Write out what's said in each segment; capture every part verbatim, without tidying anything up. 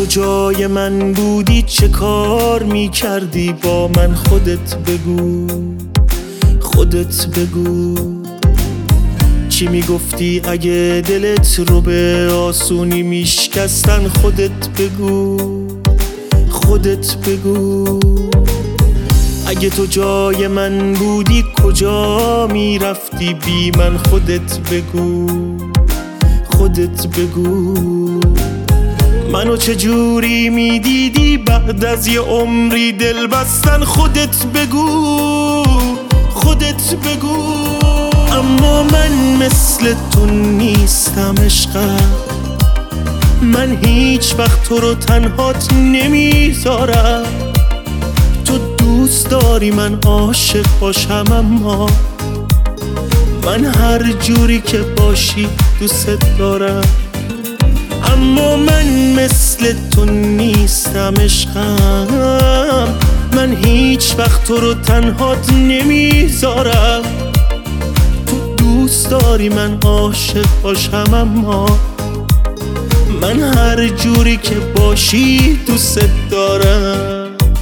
جای من بودی چه کار میکردی با من؟ خودت بگو، خودت بگو. چی میگفتی اگه دلت رو به آسونی میشکستن؟ خودت بگو، خودت بگو. اگه تو جای من بودی کجا میرفتی بی من؟ خودت بگو، خودت بگو. منو چجوری میدیدی بعد از یه عمری دل بستن؟ خودت بگو، خودت بگو. اما من مثل تو نیستم عشقم، من هیچ وقت تو رو تنهات نمیذارم. تو دوست داری من عاشق باشم، اما من هر جوری که باشی دوست دارم. اما من مثل تو نیستم عشقم، من هیچ وقت تو رو تنهات نمیذارم. تو دوست داری من عاشق باشم، اما من هر جوری که باشی دوست دارم.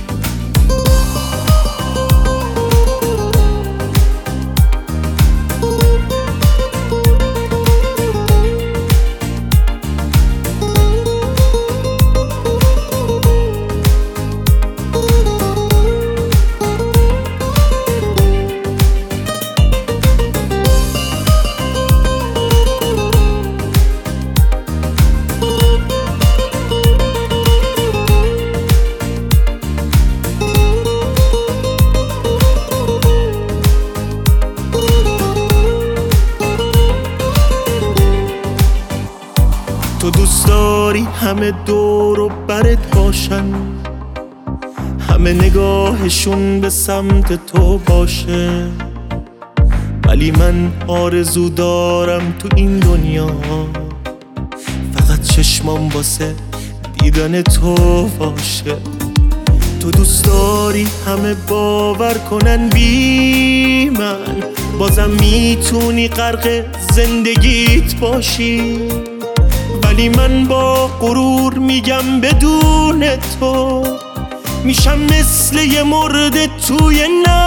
تو دوست داری همه دور و برت باشن، همه نگاهشون به سمت تو باشه، ولی من آرزو دارم تو این دنیا فقط چشمام واسه دیدن تو باشه. تو دوست داری همه باور کنن بی من، بازم میتونی غرق زندگیت باشی، ولی من با غرور میگم بدون تو میشم مثل یه مرده توی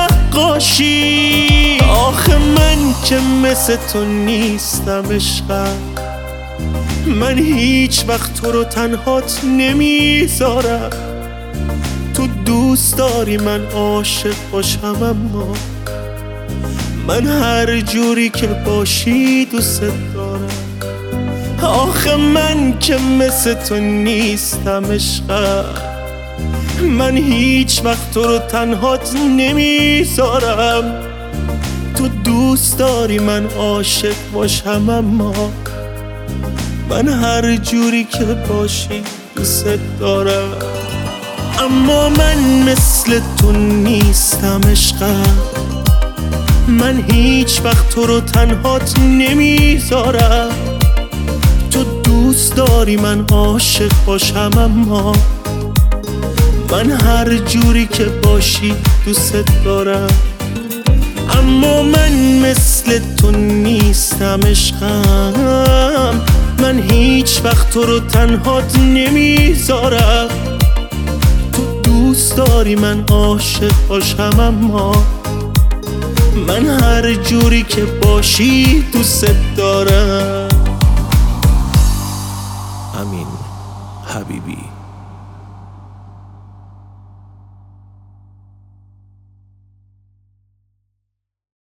نقاشی. آخه من که مثل تو نیستم عشقم، من هیچ وقت تو رو تنهات نمیذارم. تو دوست داری من عاشق باشم، اما من هر جوری که باشی دوست دارم. آخه من که مثل تو نیستم عشقم، من هیچ وقت تو رو تنهات نمیذارم. تو دوست داری من عاشق باشم، اما من هر جوری که باشی دوست دارم. اما من مثل تو نیستم عشقم، من هیچ وقت تو رو تنهات نمیذارم. تو دوست داری من عاشق باشم، اما من هر جوری که باشی دوست دارم. اما من مثل تو نیستم عشقم، من هیچ وقت تو رو تنهات نمیذارم. تو دوست داری من عاشق باشم، اما من هر جوری که باشی دوست دارم. امین حبیبی.